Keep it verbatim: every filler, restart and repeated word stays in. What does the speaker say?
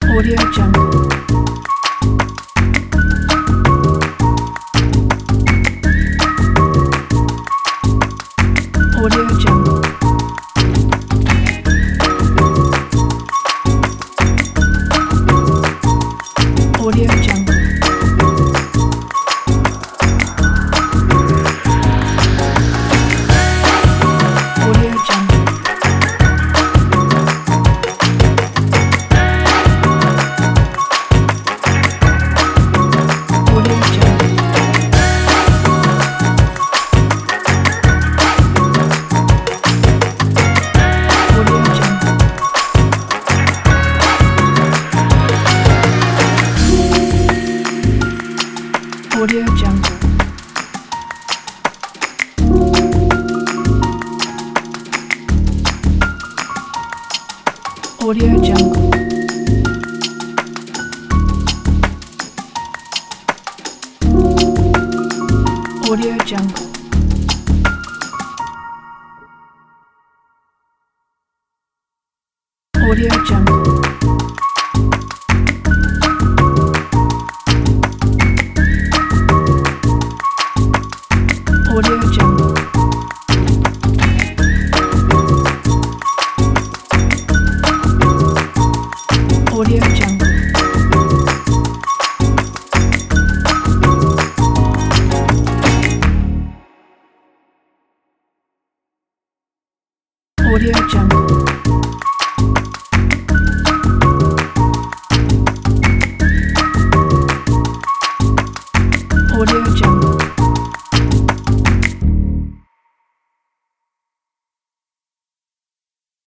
Audio Jungle. Audio Jungle. Audio Jungle. Audio Jungle. Audio Jungle. Audio Jungle. Audio Jungle. Audio Jungle. Audio Jungle. Audio Jungle. Audio Jungle. Audio Jungle.